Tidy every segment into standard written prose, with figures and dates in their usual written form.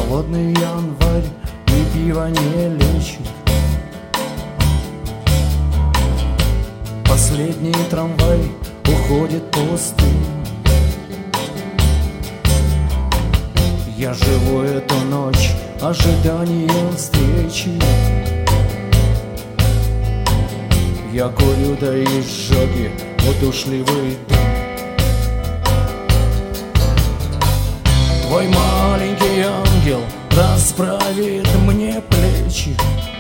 Холодный январь и пиво не лечит. Последний трамвай уходит пустым. Я живу эту ночь ожиданием встречи. Я курю до изжоги удушливый дым. Твой маленький ангел расправит мне плечи.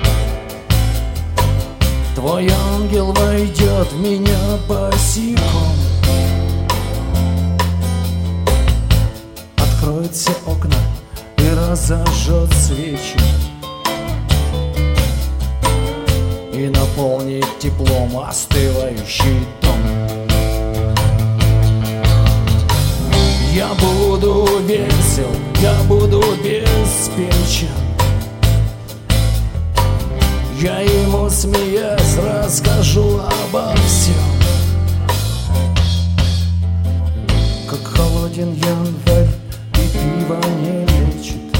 Твой ангел войдет в меня босиком. Откроет все окна и разожжет свечи и наполнит теплом остывающий дом. Я буду весел, я буду беспечен. Я ему, смеясь, расскажу обо всем. Как холоден январь и пиво не лечит.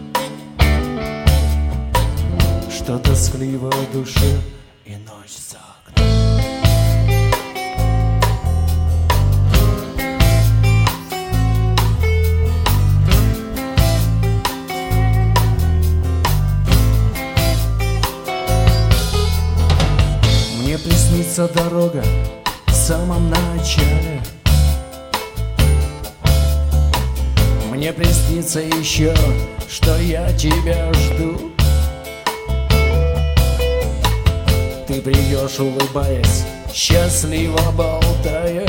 Что тоскливо в душе и ночь за окном. Мне приснится дорога в самом начале. Мне приснится еще, что я тебя жду. Ты придешь, улыбаясь, счастливо болтая,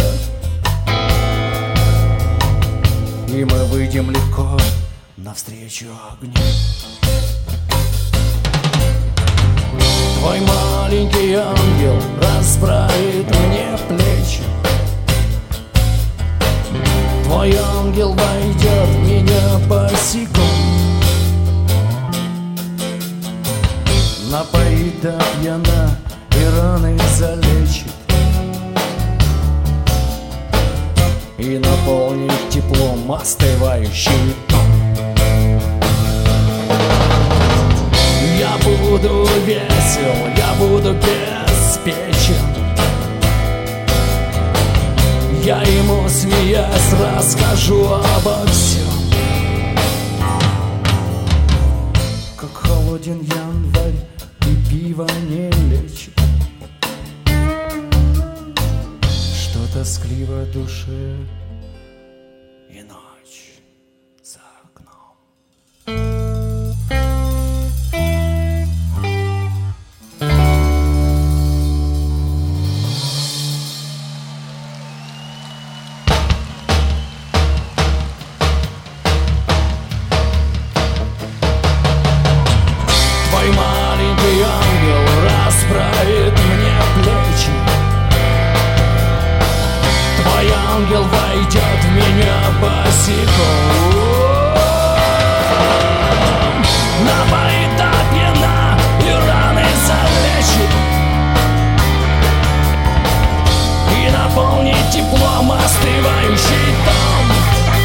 и мы выйдем легко навстречу огню. Твой маленький ангел расправит мне плечи. Твой ангел войдет в меня босиком. Напоит до пьяна и раны залечит, и наполнит теплом остывающий дом. Я буду весел, я буду беспечен. Я ему, смеясь, расскажу обо всем. Как холоден январь и пиво не лечит. Что тоскливо в душе и ночь за окном. Твой маленький ангел расправит мне плечи. Твой ангел войдет в меня босиком. Напоит до пьяна и раны залечит, и наполнит теплом остывающий дом.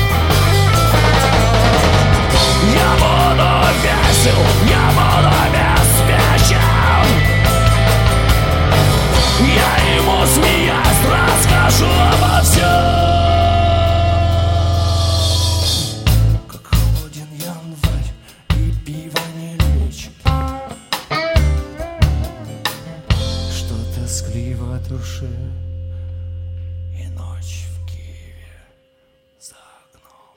Я буду весел, я буду беспечен. Я ему, смеясь, расскажу обо всем. Как холоден январь и пиво не лечит. Что тоскливо в душе и ночь в Киеве за окном.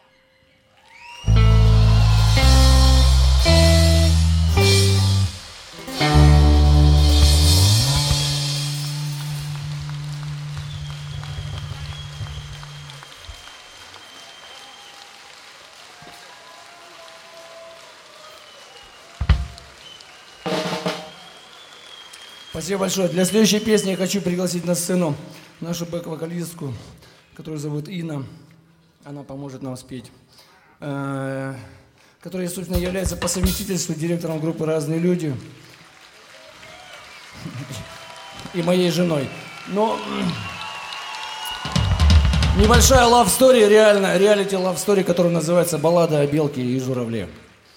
Спасибо большое. Для следующей песни я хочу пригласить на сцену нашу бэк-вокалистку, которую зовут Инна. Она поможет нам спеть. Которая, собственно, является по совместительству директором группы «Разные люди» и моей женой. Но небольшая love story, реально, реалити love story, которая называется «Баллада о белке и журавле».